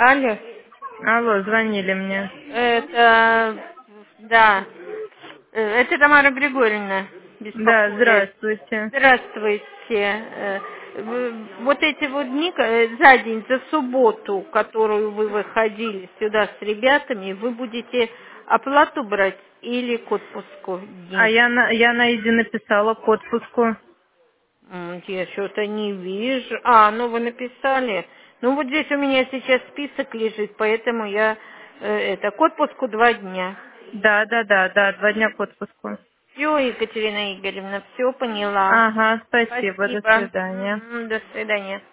Алло, Алло, звонили мне. да, это Тамара Григорьевна Да, беспокоит. здравствуйте. Здравствуйте. Вот эти вот дни, за день, за субботу, которую вы выходили сюда с ребятами, вы будете оплату брать или к отпуску А дни? я на Изи написала к отпуску. Я что-то не вижу. Ну вы написали. Ну вот здесь у меня сейчас список лежит, поэтому я к отпуску 2 дня. Да, да, да, да, 2 дня к отпуску. Все, Екатерина Игоревна, все поняла. Ага, спасибо, до Спасибо. свидания. До свидания.